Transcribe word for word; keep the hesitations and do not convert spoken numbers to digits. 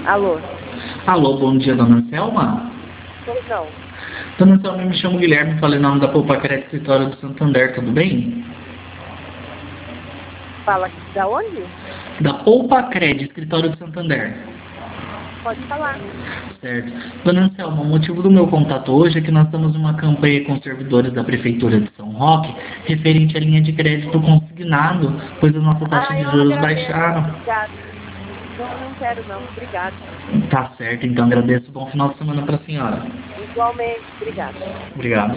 Alô? Alô, bom dia, dona Selma? Pois não. Dona Selma, eu me chamo Guilherme, falei em nome da Poupa Crédito Escritório do Santander, tudo bem? Fala da onde? Da Poupa Crédito Escritório do Santander. Pode falar. Certo. Dona Selma, o motivo do meu contato hoje é que nós estamos numa campanha com servidores da Prefeitura de São Roque referente à linha de crédito consignado, pois a nossa taxa Ah, de eu juros agradeço. baixaram. Obrigada. Não, não quero não. Obrigada. Tá certo, então agradeço. Bom final de semana para a senhora. Igualmente. Obrigada. Obrigado.